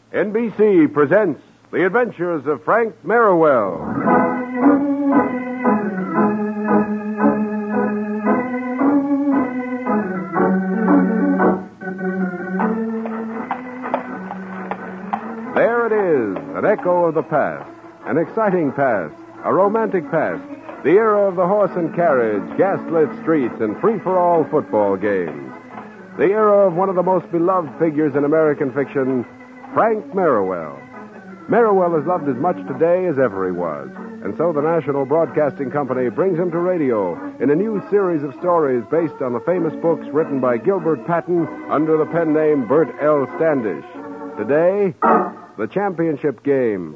NBC presents The Adventures of Frank Merriwell. There it is, an echo of the past, an exciting past, a romantic past, the era of the horse and carriage, gas-lit streets, and free-for-all football games. The era of one of the most beloved figures in American fiction, Frank Merriwell. Merriwell is loved as much today as ever he was, and so the National Broadcasting Company brings him to radio in a new series of stories based on the famous books written by Gilbert Patton under the pen name Bert L. Standish. Today, the championship game.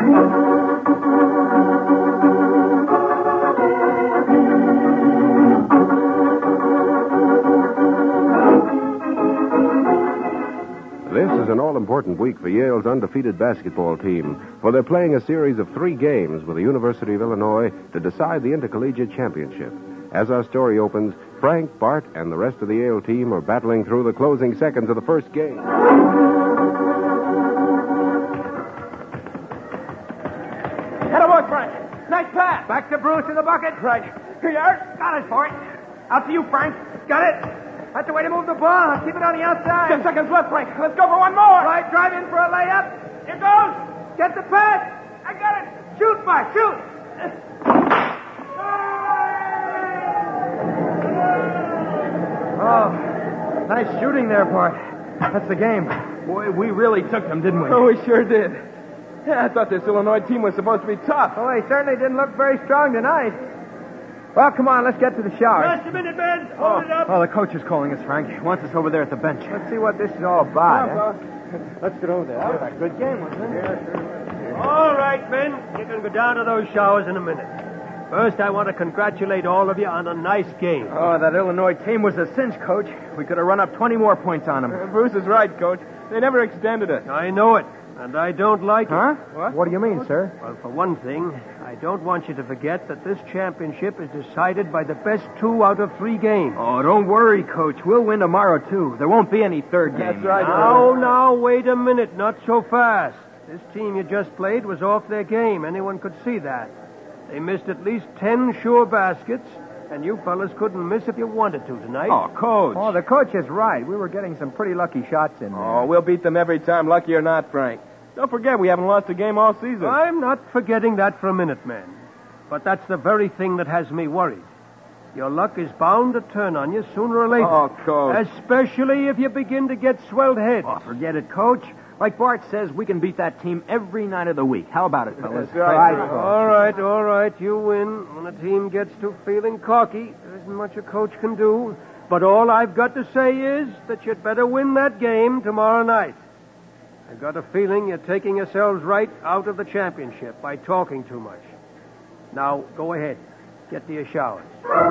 This is an all-important week for Yale's undefeated basketball team, for they're playing a series of 3 games with the University of Illinois to decide the intercollegiate championship. As our story opens, Frank, Bart, and the rest of the Yale team are battling through the closing seconds of the first game. Attaboy, Frank. Nice pass. Back to Bruce in the bucket. Right. Here you are. Got it for it. Out to you, Frank. Got it. That's the way to move the ball. Keep it on the outside. 10 seconds left, Frank. Let's go for one more. Right, drive in for a layup. Here goes. Get the pass. I got it. Shoot, Bart. Shoot. Oh, nice shooting there, Bart. That's the game. Boy, we really took them, didn't we? Oh, we sure did. Yeah, I thought this Illinois team was supposed to be tough. Well, they certainly didn't look very strong tonight. Well, come on, let's get to the shower. Just a minute, Ben. Hold it up. Oh, the coach is calling us, Frank. He wants us over there at the bench. Let's see what this is all about. Let's get over there. That was a good game, wasn't it? Yeah, sure. All right, Ben. You can go down to those showers in a minute. First, I want to congratulate all of you on a nice game. Oh, that Illinois team was a cinch, Coach. We could have run up 20 more points on them. Bruce is right, Coach. They never extended us. I know it, and I don't like it. Huh? What do you mean, sir? Well, for one thing, I don't want you to forget that this championship is decided by the best 2 out of 3 games. Oh, don't worry, Coach. We'll win tomorrow, too. There won't be any third game. That's right. Now, wait a minute. Not so fast. This team you just played was off their game. Anyone could see that. They missed at least 10 sure baskets, and you fellas couldn't miss if you wanted to tonight. Oh, Coach. Oh, the coach is right. We were getting some pretty lucky shots in there. Oh, we'll beat them every time, lucky or not, Frank. Don't forget, we haven't lost a game all season. I'm not forgetting that for a minute, man. But that's the very thing that has me worried. Your luck is bound to turn on you sooner or later. Oh, Coach. Especially if you begin to get swelled heads. Oh, forget it, Coach. Like Bart says, we can beat that team every night of the week. How about it, fellas? That's right. All right. You win. When a team gets to feeling cocky, there isn't much a coach can do. But all I've got to say is that you'd better win that game tomorrow night. I've got a feeling you're taking yourselves right out of the championship by talking too much. Now, go ahead. Get to your showers.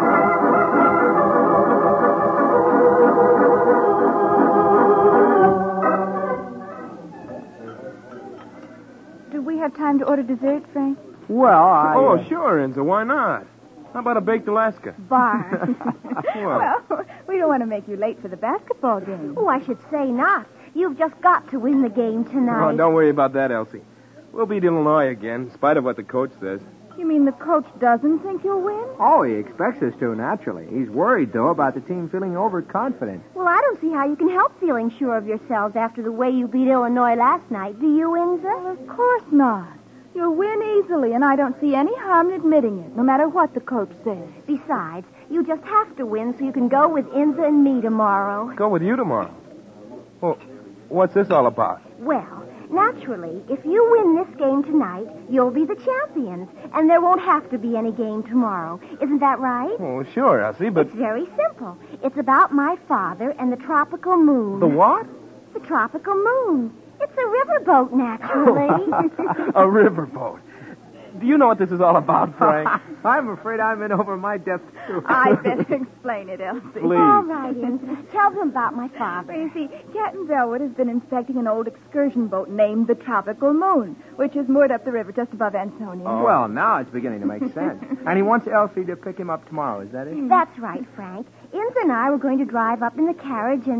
Do we have time to order dessert, Frank? Well, Oh, sure, Enzo. Why not? How about a baked Alaska? Bar. Well, Well, we don't want to make you late for the basketball game. Oh, I should say not. You've just got to win the game tonight. oh, don't worry about that, Elsie. We'll beat Illinois again, in spite of what the coach says. You mean the coach doesn't think you'll win? Oh, he expects us to, naturally. He's worried, though, about the team feeling overconfident. Well, I don't see how you can help feeling sure of yourselves after the way you beat Illinois last night. Do you, Inza? Well, of course not. You'll win easily, and I don't see any harm in admitting it, no matter what the coach says. Besides, you just have to win so you can go with Inza and me tomorrow. Go with you tomorrow. Well, what's this all about? Well, naturally, if you win this game tonight, you'll be the champions, and there won't have to be any game tomorrow. Isn't that right? Oh, sure, Elsie, but... It's very simple. It's about my father and the tropical moon. The what? The tropical moon. It's a riverboat, naturally. A riverboat. Do you know what this is all about, Frank? I'm afraid I'm in over my depth, too. I better explain it, Elsie. Please. All right, Inza. Tell them about my father. Well, you see, Captain Bellwood has been inspecting an old excursion boat named the Tropical Moon, which is moored up the river just above Ansonia. Oh. Well, now it's beginning to make sense. And he wants Elsie to pick him up tomorrow, is that it? That's right, Frank. Inza and I were going to drive up in the carriage and,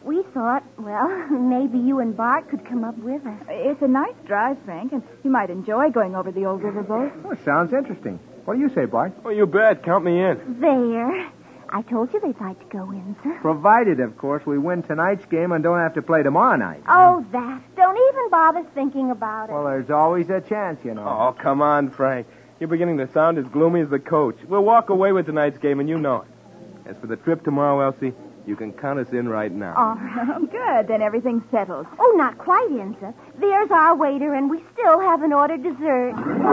We thought, well, maybe you and Bart could come up with us. It's a nice drive, Frank, and you might enjoy going over the old riverboat. Well, sounds interesting. What do you say, Bart? Oh, you bet. Count me in. There. I told you they'd like to go in, sir. Provided, of course, we win tonight's game and don't have to play tomorrow night. Oh, that. Don't even bother thinking about it. Well, there's always a chance, you know. Oh, come on, Frank. You're beginning to sound as gloomy as the coach. We'll walk away with tonight's game, and you know it. As for the trip tomorrow, Elsie, you can count us in right now. Oh, good. Then everything's settled. Oh, not quite, Inza. There's our waiter, and we still haven't ordered dessert.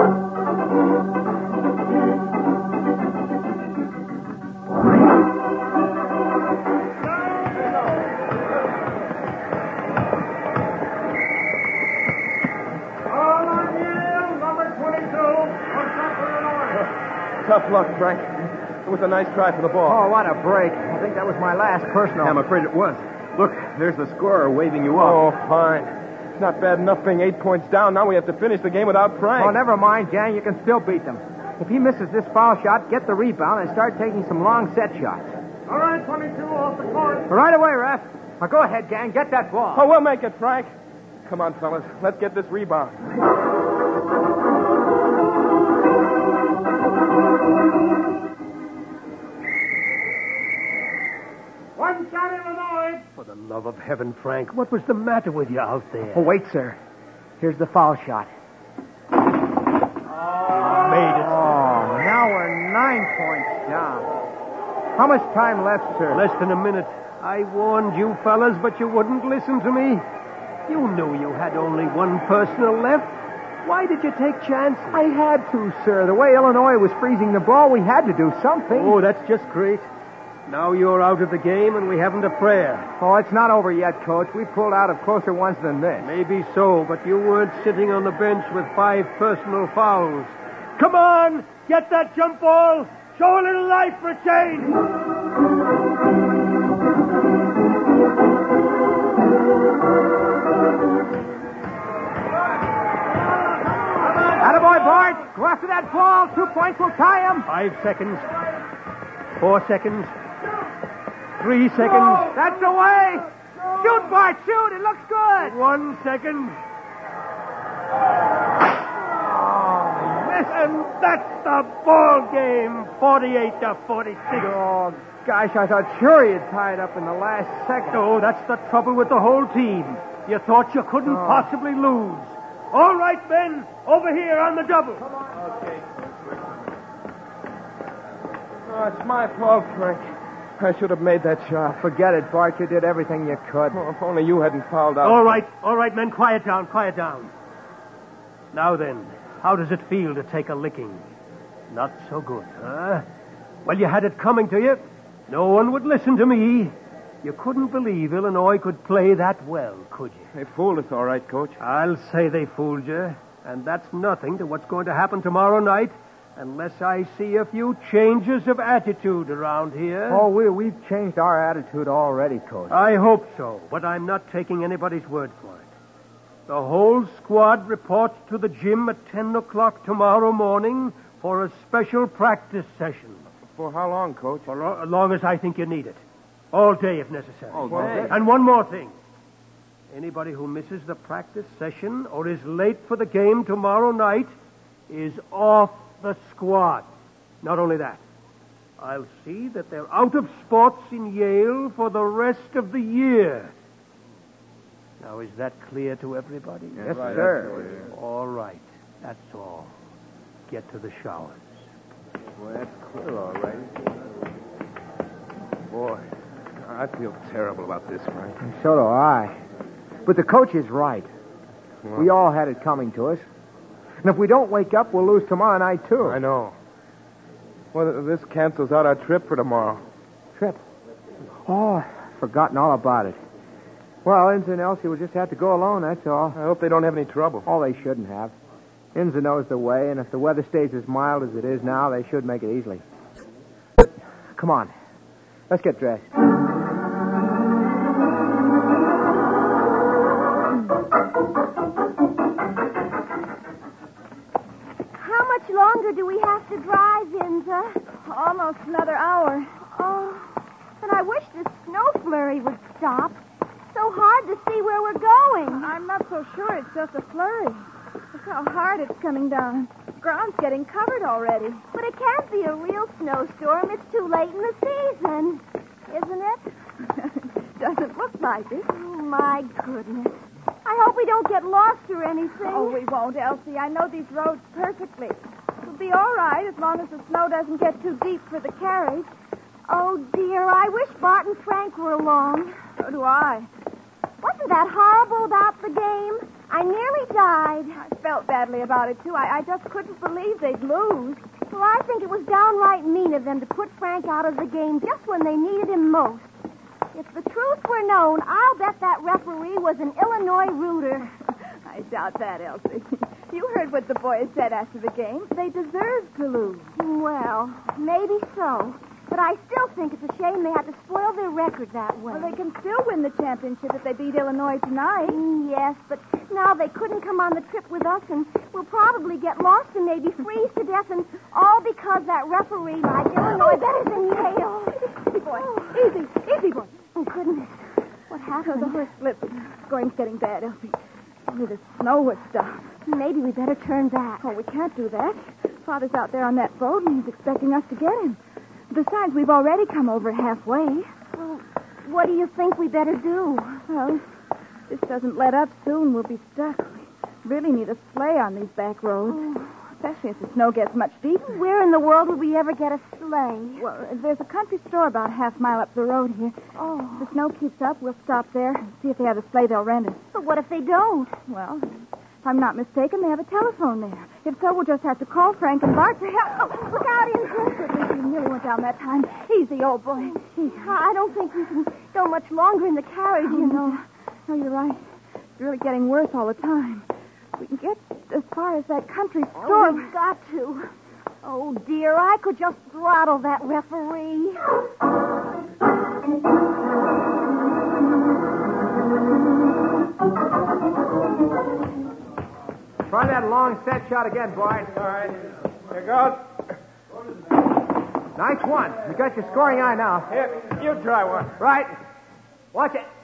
Tough luck, Frank. It was a nice try for the ball. Oh, what a break. I think that was my last personal. I'm afraid it was. Look, there's the scorer waving you Oh, off. fine. It's not bad enough being 8 points down. Now we have to finish the game without Frank. Oh, never mind, gang. You can still beat them. If he misses this foul shot, get the rebound and start taking some long set shots. All right, 22 off the court. Right away, Ref. Now, go ahead, gang. Get that ball. Oh, we'll make it, Frank. Come on, fellas. Let's get this rebound. One shot, Illinois. For the love of heaven, Frank, what was the matter with you out there? Oh, wait, sir. Here's the foul shot. Made it. Oh, now we're 9 points down. How much time left, sir? Less than a minute. I warned you fellas, but you wouldn't listen to me. You knew you had only one personal left. Why did you take chances? I had to, sir. The way Illinois was freezing the ball, we had to do something. Oh, that's just great. Now you're out of the game and we haven't a prayer. Oh, it's not over yet, Coach. We pulled out of closer ones than this. Maybe so, but you weren't sitting on the bench with 5 personal fouls. Come on! Get that jump ball! Show a little life for a change! Attaboy, Bart. Go after that ball. 2 points will tie him. 5 seconds. 4 seconds. 3 seconds. That's the way. Shoot, Bart. Shoot. It looks good. 1 second. And that's the ball game. 48-46. Oh, gosh, I thought sure he'd tie it up in the last second. Oh, that's the trouble with the whole team. You thought you couldn't possibly lose. All right, Ben. Over here on the double. Okay. Oh, it's my fault, Frank. I should have made that shot. Forget it, Bart. You did everything you could. Oh, if only you hadn't fouled out. All right, men. Quiet down. Now then, how does it feel to take a licking? Not so good, huh? Well, you had it coming to you. No one would listen to me. You couldn't believe Illinois could play that well, could you? They fooled us all right, Coach. I'll say they fooled you. And that's nothing to what's going to happen tomorrow night, unless I see a few changes of attitude around here. Oh, we've changed our attitude already, Coach. I hope so, but I'm not taking anybody's word for it. The whole squad reports to the gym at 10 o'clock tomorrow morning for a special practice session. For how long, Coach? For as long as I think you need it. All day, if necessary. All day? And one more thing. Anybody who misses the practice session or is late for the game tomorrow night is off the squad. Not only that, I'll see that they're out of sports in Yale for the rest of the year. Now, is that clear to everybody? Yes, sir. All right. That's all. Get to the showers. Well, that's clear, all right. Boy, I feel terrible about this, Frank. And so do I. But the coach is right. Well, We all had it coming to us. And if we don't wake up, we'll lose tomorrow night, too. I know. Well, this cancels out our trip for tomorrow. Trip. Oh, I've forgotten all about it. Well, Inza and Elsie will just have to go alone, that's all. I hope they don't have any trouble. Oh, they shouldn't have. Inza knows the way, and if the weather stays as mild as it is now, they should make it easily. Come on. Let's get dressed. How much longer do we have to drive, Inza? Almost another hour. Oh, but I wish this snow flurry would stop. hard to see where we're going. I'm not so sure it's just a flurry. Look how hard it's coming down. The ground's getting covered already. But it can't be a real snowstorm. It's too late in the season, isn't it? Doesn't look like it. Oh, my goodness. I hope we don't get lost or anything. Oh, we won't, Elsie. I know these roads perfectly. We'll be all right as long as the snow doesn't get too deep for the carriage. Oh, dear, I wish Bart and Frank were along. So do I. Wasn't that horrible about the game? I nearly died. I felt badly about it, too. I just couldn't believe they'd lose. Well, I think it was downright mean of them to put Frank out of the game just when they needed him most. If the truth were known, I'll bet that referee was an Illinois rooter. I doubt that, Elsie. You heard what the boys said after the game. They deserved to lose. Well, maybe so. But I still think it's a shame they had to spoil their record that way. Well, they can still win the championship if they beat Illinois tonight. Yes, but now they couldn't come on the trip with us, and we'll probably get lost and maybe freeze to death, and all because that referee liked Illinois better than Yale. Easy, boy. Easy, boy. Oh, goodness. What happened? The horse slipped. The going's getting bad, Elsie. Only the snow would stop. Maybe we better turn back. Oh, we can't do that. Father's out there on that boat, and he's expecting us to get him. Besides, we've already come over halfway. Well, what do you think we better do? Well, if this doesn't let up soon, we'll be stuck. We really need a sleigh on these back roads, especially if the snow gets much deeper. Where in the world would we ever get a sleigh? Well, there's a country store about a half-mile up the road here. Oh. If the snow keeps up, we'll stop there and see if they have a sleigh they'll rent us. But what if they don't? Well, if I'm not mistaken, they have a telephone there. If so, we'll just have to call Frank and Bart for help. Oh, look out, Injun. You nearly went down that time. Easy, old boy. I don't think we can go much longer in the carriage, you know. No, you're right. It's really getting worse all the time. We can get as far as that country store. Oh, we've got to. Oh, dear, I could just throttle that referee. Try that long set shot again, boys. All right. Here goes. Nice one. You got your scoring eye now. Here, you try one. Right. Watch it.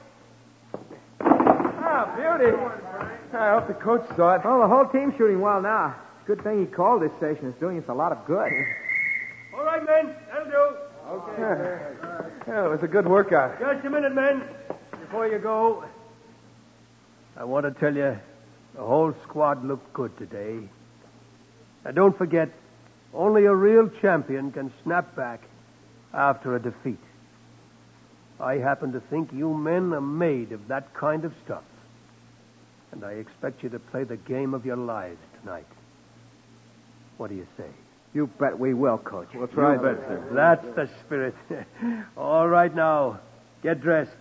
Oh, beauty. I hope the coach saw it. Well, the whole team's shooting well now. Good thing he called this station. It's doing us a lot of good. All right, men. That'll do. Yeah, it was a good workout. Just a minute, men. Before you go, I want to tell you the whole squad looked good today. Now, don't forget, only a real champion can snap back after a defeat. I happen to think you men are made of that kind of stuff. And I expect you to play the game of your lives tonight. What do you say? You bet we will, Coach. We'll try, You bet, sir. That's the spirit. All right, now, get dressed.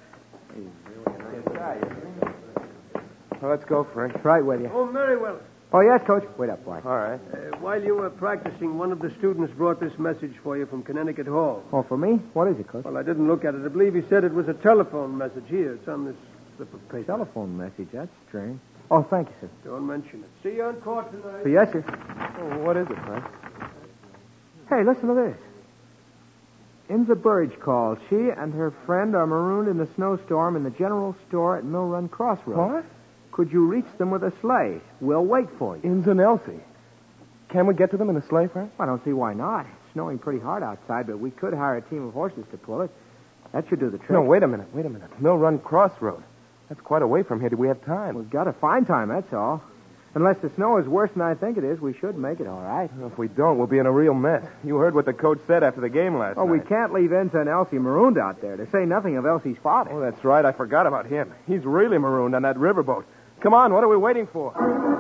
Well, let's go, Frank. Right with you. Oh, very well. Oh, yes, Coach. Wait up, boy. All right. While you were practicing, one of the students brought this message for you from Connecticut Hall. Oh, for me? What is it, Coach? Well, I didn't look at it. I believe he said it was a telephone message. Here, it's on this slip of paper. Telephone message. That's strange. Oh, thank you, sir. Don't mention it. See you on court tonight. Oh, yes, sir. Oh, what is it, Frank? Hey, listen to this. Inza Burge called. She and her friend are marooned in the snowstorm in the general store at Mill Run Crossroads. What? Could you reach them with a sleigh? We'll wait for you. Inns and Elsie. Can we get to them in a sleigh, Frank? I don't see why not. It's snowing pretty hard outside, but we could hire a team of horses to pull it. That should do the trick. No, wait a minute. Mill Run Crossroad. That's quite a way from here. Do we have time? We've got to find time, that's all. Unless the snow is worse than I think it is, we should make it all right. Well, if we don't, we'll be in a real mess. You heard what the coach said after the game last Oh, night. we can't leave Enza and Elsie marooned out there, to say nothing of Elsie's father. Oh, that's right. I forgot about him. He's really marooned on that riverboat. Come on, what are we waiting for?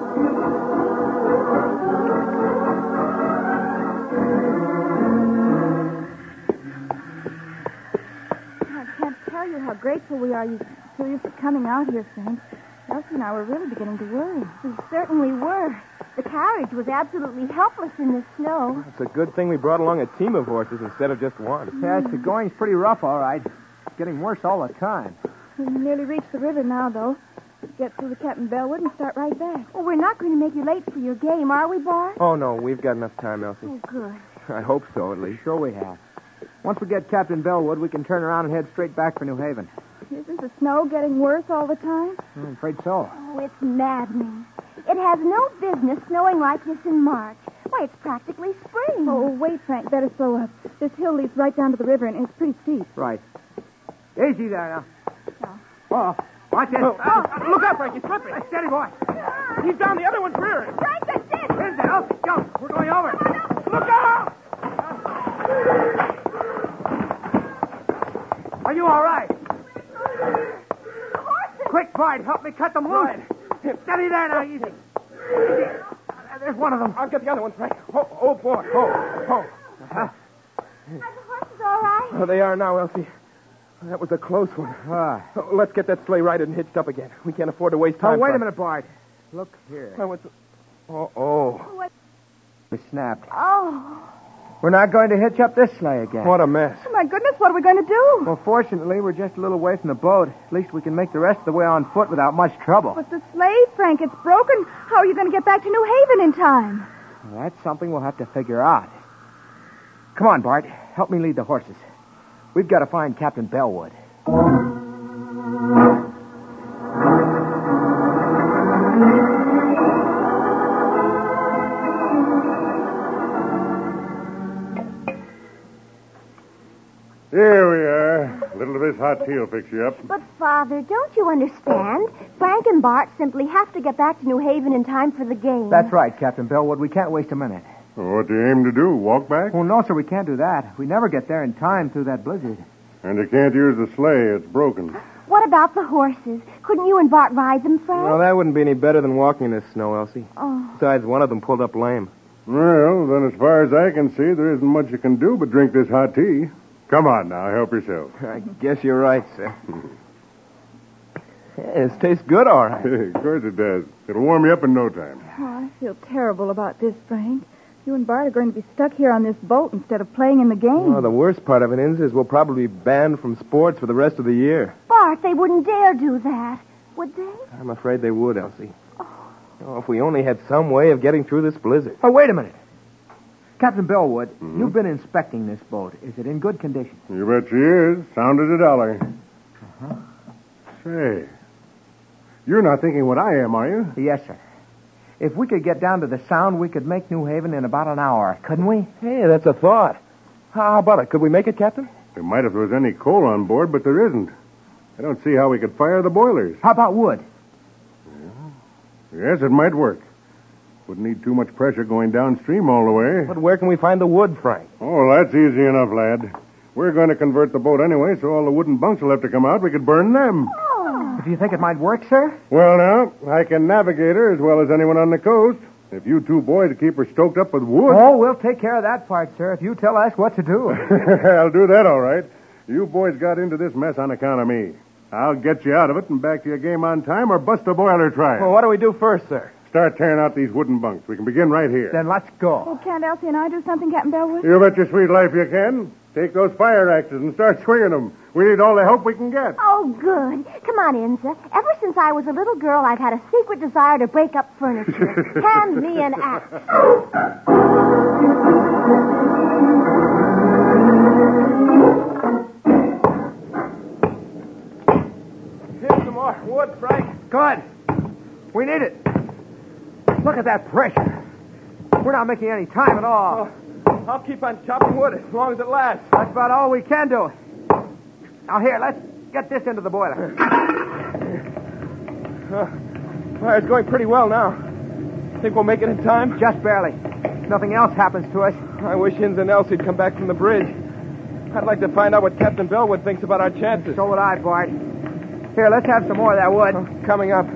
I can't tell you how grateful we are to you for coming out here, Frank. Elsie and I were really beginning to worry. We certainly were. The carriage was absolutely helpless in the snow. It's a good thing we brought along a team of horses instead of just one. Yes, the going's pretty rough, all right. It's getting worse all the time. We nearly reached the river now, though. Get through the Captain Bellwood and start right back. Well, we're not going to make you late for your game, are we, Bart? Oh, no, we've got enough time, Elsie. Oh, good. I hope so, at least. Sure we have. Once we get Captain Bellwood, we can turn around and head straight back for New Haven. Isn't the snow getting worse all the time? I'm afraid so. Oh, it's maddening. It has no business snowing like this in March. Why, it's practically spring. Oh, wait, Frank. Better slow up. This hill leads right down to the river, and it's pretty steep. Right. Easy there now. Oh, watch it. Oh. Look out, Frank. He's slipping. Steady, boy. He's down. The other one's rearing. Frank, that's it. Here's the help. Go. We're going over. Look out! Are you all right? Quick, Bart. Help me cut them loose. Right. Steady there now. Easy. There's one of them. I'll get the other one, Frank. Oh boy. Are the horses all right? Oh, they are now, Elsie. That was a close one. Let's get that sleigh righted and hitched up again. We can't afford to waste time. Oh, wait a minute, Bart. Look here. What? We snapped. Oh. We're not going to hitch up this sleigh again. What a mess. Oh, my goodness, what are we going to do? Well, fortunately, we're just a little way from the boat. At least we can make the rest of the way on foot without much trouble. But the sleigh, Frank, it's broken. How are you going to get back to New Haven in time? Well, that's something we'll have to figure out. Come on, Bart. Help me lead the horses. We've got to find Captain Bellwood. Here we are. A little of this hot tea will fix you up. But, Father, don't you understand? Frank and Bart simply have to get back to New Haven in time for the game. That's right, Captain Bellwood. We can't waste a minute. Well, what do you aim to do? Walk back? Oh, no, sir, we can't do that. We never get there in time through that blizzard. And you can't use the sleigh. It's broken. What about the horses? Couldn't you and Bart ride them, Frank? Well, that wouldn't be any better than walking in this snow, Elsie. Oh. Besides, one of them pulled up lame. Well, then as far as I can see, there isn't much you can do but drink this hot tea. Come on now, help yourself. I guess you're right, sir. This tastes good, all right. Of course it does. It'll warm you up in no time. Oh, I feel terrible about this, Frank. You and Bart are going to be stuck here on this boat instead of playing in the game. Well, the worst part of it is we'll probably be banned from sports for the rest of the year. Bart, they wouldn't dare do that, would they? I'm afraid they would, Elsie. Oh, if we only had some way of getting through this blizzard. Oh, wait a minute. Captain Bellwood, you've been inspecting this boat. Is it in good condition? You bet she is. Sound as $1. Say, you're not thinking what I am, are you? Yes, sir. If we could get down to the Sound, we could make New Haven in about an hour, couldn't we? Hey, that's a thought. How about it? Could we make it, Captain? We might if there was any coal on board, but there isn't. I don't see how we could fire the boilers. How about wood? Yes, it might work. Wouldn't need too much pressure going downstream all the way. But where can we find the wood, Frank? Oh, that's easy enough, lad. We're going to convert the boat anyway, so all the wooden bunks will have to come out. We could burn them. Do you think it might work, sir? Well, now, I can navigate her as well as anyone on the coast. If you two boys keep her stoked up with wood... Oh, we'll take care of that part, sir, if you tell us what to do. I'll do that all right. You boys got into this mess on account of me. I'll get you out of it and back to your game on time or bust a boiler trial. Well, what do we do first, sir? Start tearing out these wooden bunks. We can begin right here. Then let's go. Oh, can't Elsie and I do something, Captain Bellwood? You bet your sweet life you can. Take those fire axes and start swinging them. We need all the help we can get. Oh, good. Come on, Inza. Ever since I was a little girl, I've had a secret desire to break up furniture. Hand me an axe. Here's some more wood, Frank. Good. We need it. Look at that pressure. We're not making any time at all. Oh, I'll keep on chopping wood as long as it lasts. That's about all we can do. Now, here, let's get this into the boiler. Fire's going pretty well now. Think we'll make it in time? Just barely. If nothing else happens to us. I wish Inns and Elsie'd come back from the bridge. I'd like to find out what Captain Bellwood thinks about our chances. So would I, Bart. Here, let's have some more of that wood. Coming up.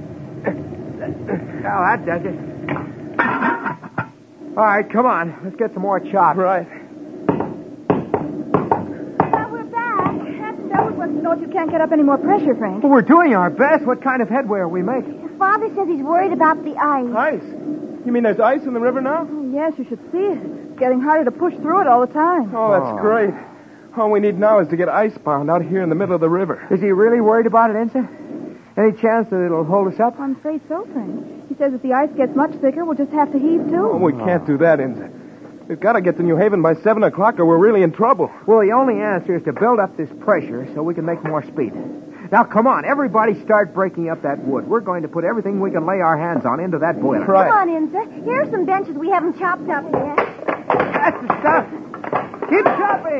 Now, that does it. All right, come on. Let's get some more chopped. Right. Well, we're back. Captain Bellwood wants to know if you can't get up any more pressure, Frank. Well, we're doing our best. What kind of headway are we making? Father says he's worried about the ice. Ice? You mean there's ice in the river now? Oh, yes, you should see it. It's getting harder to push through it all the time. Oh, that's great. All we need now is to get icebound out here in the middle of the river. Is he really worried about it, Ensign? Any chance that it'll hold us up? I'm afraid so, Frank. He says if the ice gets much thicker, we'll just have to heave, too. Oh, we can't do that, Inza. We've got to get to New Haven by 7 o'clock or we're really in trouble. Well, the only answer is to build up this pressure so we can make more speed. Now, come on. Everybody start breaking up that wood. We're going to put everything we can lay our hands on into that boiler. Right. Come on in, sir. Here are some benches we haven't chopped up yet. That's the stuff. Keep chopping.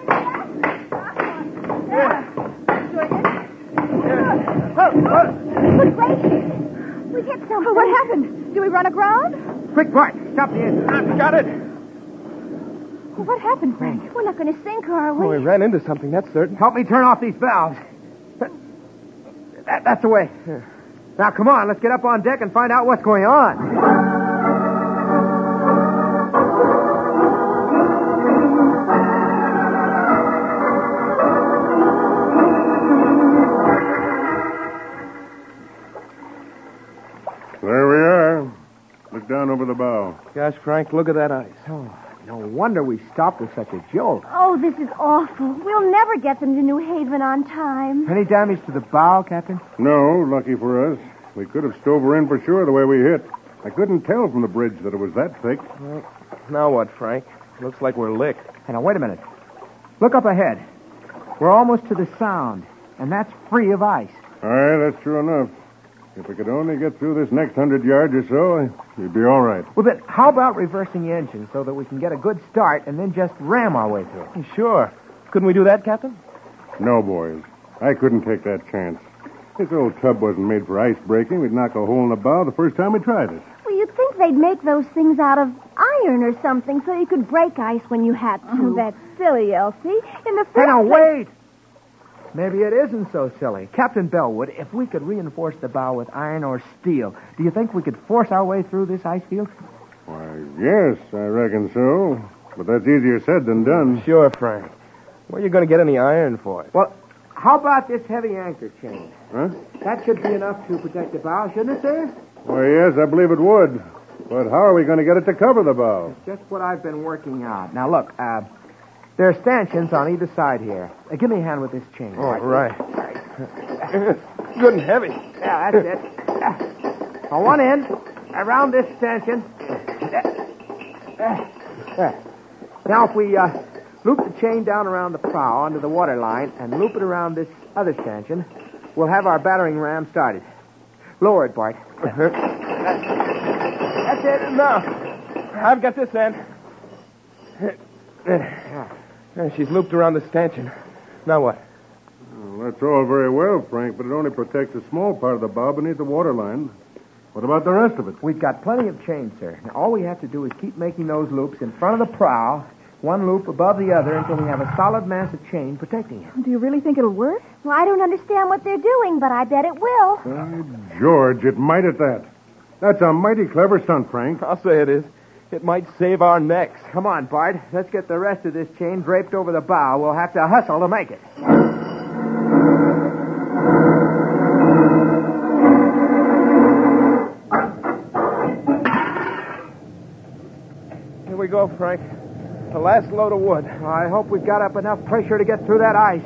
Good gracious. We hit something. Oh, what happened? Do we run aground? Quick, Bart. Stop the engine. I've got it. Well, what happened, Frank? We're not going to sink, are we? Oh, we ran into something, that's certain. Help me turn off these valves. That's the way. Now, come on. Let's get up on deck and find out what's going on. There we are. Look down over the bow. Gosh, Frank, look at that ice. Oh, no wonder we stopped with such a jolt. Oh, this is awful. We'll never get them to New Haven on time. Any damage to the bow, Captain? No, lucky for us. We could have stove her in for sure the way we hit. I couldn't tell from the bridge that it was that thick. Well, now what, Frank? Looks like we're licked. Hey, now, wait a minute. Look up ahead. We're almost to the Sound, and that's free of ice. All right, that's true enough. If we could only get through this next 100 yards or so, we'd be all right. Well, then, how about reversing the engine so that we can get a good start and then just ram our way through? Sure. Couldn't we do that, Captain? No, boys. I couldn't take that chance. This old tub wasn't made for ice breaking. We'd knock a hole in the bow the first time we tried it. Well, you'd think they'd make those things out of iron or something so you could break ice when you had to. Oh, that's silly, Elsie. In the first Hey, now, place... wait! Maybe it isn't so silly. Captain Bellwood, if we could reinforce the bow with iron or steel, do you think we could force our way through this ice field? Why, yes, I reckon so. But that's easier said than done. Sure, Frank. Where are you going to get any iron for it? Well, how about this heavy anchor chain? Huh? That should be enough to protect the bow, shouldn't it, sir? Why, yes, I believe it would. But how are we going to get it to cover the bow? Just what I've been working out. Now, look, there are stanchions on either side here. Give me a hand with this chain. Oh, right. Good and heavy. Yeah, that's it. On one end, around this stanchion. Now, if we loop the chain down around the prow under the water line and loop it around this other stanchion, we'll have our battering ram started. Lower it, Bart. That's it. Now, I've got this end. She's looped around the stanchion. Now what? Well, that's all very well, Frank, but it only protects a small part of the bow beneath the waterline. What about the rest of it? We've got plenty of chain, sir. Now, all we have to do is keep making those loops in front of the prow, one loop above the other, until we have a solid mass of chain protecting it. Do you really think it'll work? Well, I don't understand what they're doing, but I bet it will. George, it might at that. That's a mighty clever stunt, Frank. I'll say it is. It might save our necks. Come on, Bart. Let's get the rest of this chain draped over the bow. We'll have to hustle to make it. Here we go, Frank. The last load of wood. I hope we've got up enough pressure to get through that ice.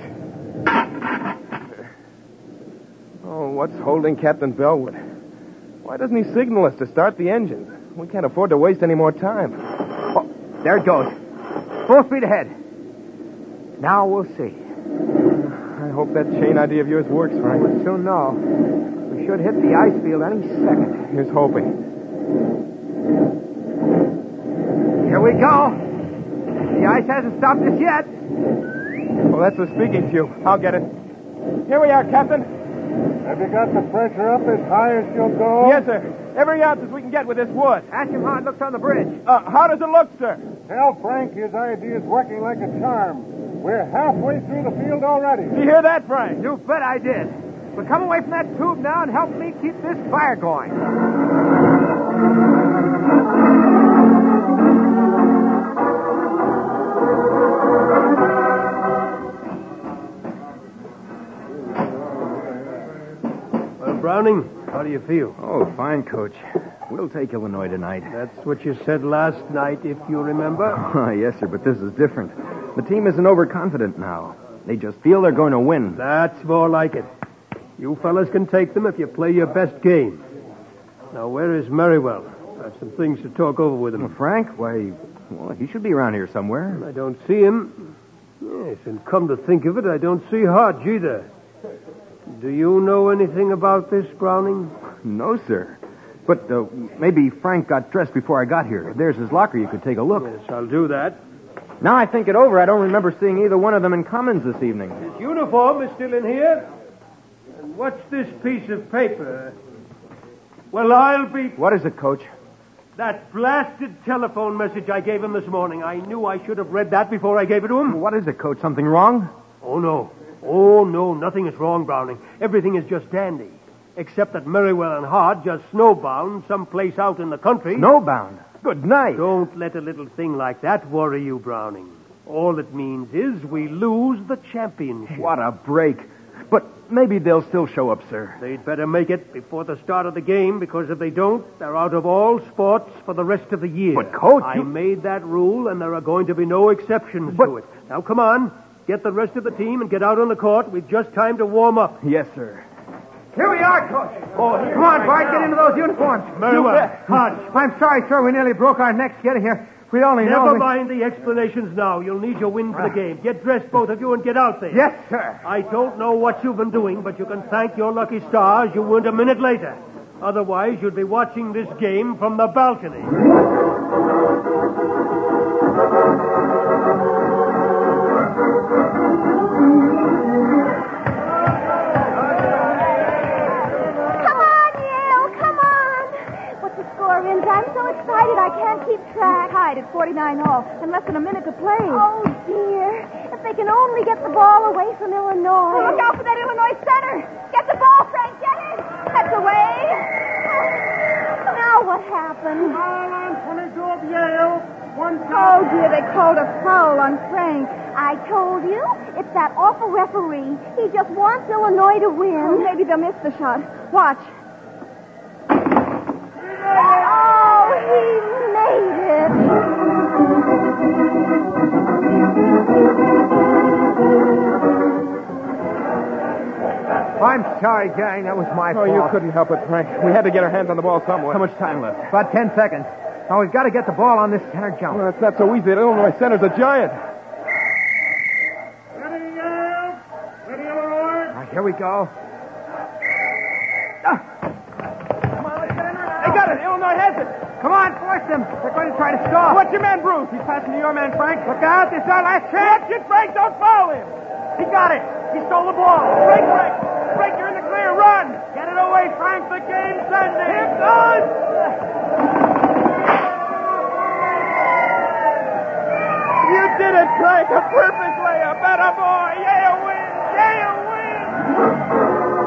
Oh, what's holding Captain Bellwood? Why doesn't he signal us to start the engines? We can't afford to waste any more time. Oh, there it goes. Full speed ahead. Now we'll see. I hope that chain idea of yours works, Frank. We'll soon know. We should hit the ice field any second. Here's hoping. Here we go. The ice hasn't stopped us yet. Well, that's the speaking tube. I'll get it. Here we are, Captain. Have you got the pressure up as high as you'll go? Yes, sir. Every ounce as we can get with this wood. Ask him how it looks on the bridge. How does it look, sir? Tell Frank his idea's working like a charm. We're halfway through the field already. Did you hear that, Frank? You bet I did. But come away from that tube now and help me keep this fire going. Browning, how do you feel? Oh, fine, Coach. We'll take Illinois tonight. That's what you said last night, if you remember. Yes, sir, but this is different. The team isn't overconfident now. They just feel they're going to win. That's more like it. You fellas can take them if you play your best game. Now, where is Merriwell? I have some things to talk over with him. Well, Frank, why, well, he should be around here somewhere. I don't see him. Yes, and come to think of it, I don't see Hodge either. Do you know anything about this, Browning? No, sir. But maybe Frank got dressed before I got here. There's his locker. You could take a look. Yes, I'll do that. Now I think it over. I don't remember seeing either one of them in Commons this evening. His uniform is still in here. And what's this piece of paper? Well, I'll be... What is it, Coach? That blasted telephone message I gave him this morning. I knew I should have read that before I gave it to him. What is it, Coach? Something wrong? Oh, no. Oh, no, nothing is wrong, Browning. Everything is just dandy. Except that Merriwell and Hart just snowbound someplace out in the country. Snowbound? Good night. Don't let a little thing like that worry you, Browning. All it means is we lose the championship. What a break. But maybe they'll still show up, sir. They'd better make it before the start of the game, because if they don't, they're out of all sports for the rest of the year. But, Coach, I made that rule, and there are going to be no exceptions to it. Now, come on. Get the rest of the team and get out on the court. We've just time to warm up. Yes, sir. Here we are, Coach. Oh, come on, Bart, get into those uniforms. Very well. Hodge. I'm sorry, sir. We nearly broke our necks getting here. We only know... Never mind the explanations now. You'll need your wind for the game. Get dressed, both of you, and get out there. Yes, sir. I don't know what you've been doing, but you can thank your lucky stars you weren't a minute later. Otherwise, you'd be watching this game from the balcony. I'm so excited I can't keep track. Tied at 49 all, and less than a minute to play. Oh, dear. If they can only get the ball away from Illinois. Oh, look out for that Illinois center. Get the ball, Frank. Get it. That's away. Now what happened? Foul on 22 of Yale. Oh, dear, they called a foul on Frank. I told you. It's that awful referee. He just wants Illinois to win. Oh, maybe they'll miss the shot. Watch. Oh, he made it. I'm sorry, gang. That was my fault. Oh, you couldn't help it, Frank. We had to get our hands on the ball somewhere. How much time left? About 10 seconds. Now, we've got to get the ball on this center jump. Well, that's not so easy. The Illinois center's a giant. Ready, Yale. Ready, Illinois. Now, here we go. They got it. Illinois has it. Come on, force them. They're going to try to stall. What's your man, Bruce? He's passing to your man, Frank. Look out. This is our last chance. Watch it, Frank. Don't foul him. He got it. He stole the ball. Frank. Frank, you're in the clear. Run. Get it away, Frank. The game's ending. Here it goes. You did it, Frank. A perfect layup. Atta boy. Yale wins. Yale wins.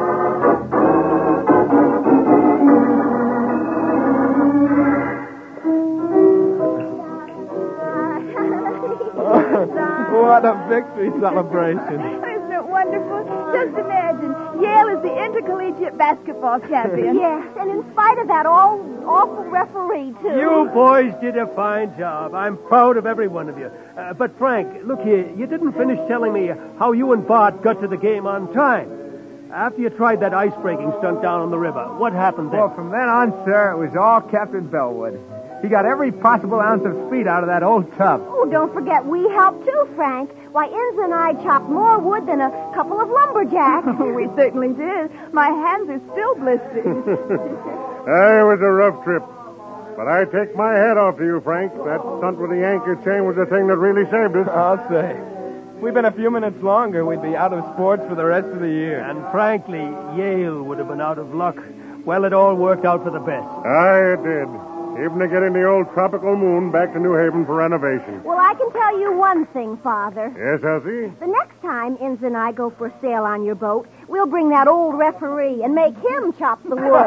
What a victory celebration. Isn't it wonderful? Just imagine. Yale is the intercollegiate basketball champion. Yes, and in spite of that awful referee, too. You boys did a fine job. I'm proud of every one of you. But, Frank, look here. You didn't finish telling me how you and Bart got to the game on time. After you tried that ice-breaking stunt down on the river, what happened then? Well, from then on, sir, it was all Captain Bellwood. He got every possible ounce of speed out of that old tub. Oh, don't forget, we helped too, Frank. Why, Inza and I chopped more wood than a couple of lumberjacks. We certainly did. My hands are still blistered. It was a rough trip. But I take my hat off to you, Frank. That stunt with the anchor chain was the thing that really saved us. I'll say. If we'd been a few minutes longer, we'd be out of sports for the rest of the year. And frankly, Yale would have been out of luck. Well, it all worked out for the best. Aye, it did. Even to getting the old tropical moon back to New Haven for renovation. Well, I can tell you one thing, Father. Yes, Elsie? The next time Inza and I go for a sail on your boat, we'll bring that old referee and make him chop the wood.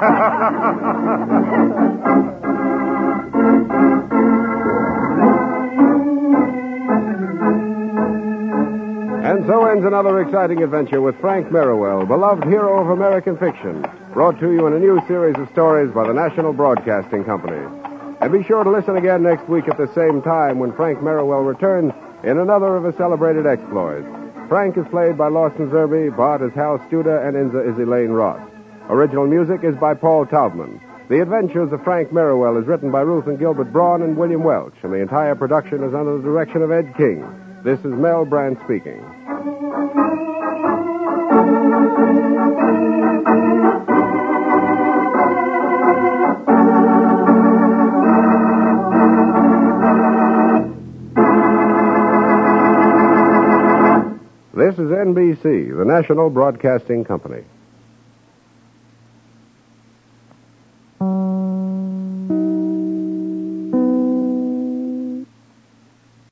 And so ends another exciting adventure with Frank Merriwell, beloved hero of American fiction, brought to you in a new series of stories by the National Broadcasting Company. And be sure to listen again next week at the same time when Frank Merriwell returns in another of his celebrated exploits. Frank is played by Lawson Zerbe, Bart is Hal Studer, and Inza is Elaine Ross. Original music is by Paul Taubman. The Adventures of Frank Merriwell is written by Ruth and Gilbert Braun and William Welch, and the entire production is under the direction of Ed King. This is Mel Brandt speaking. This is NBC, the National Broadcasting Company.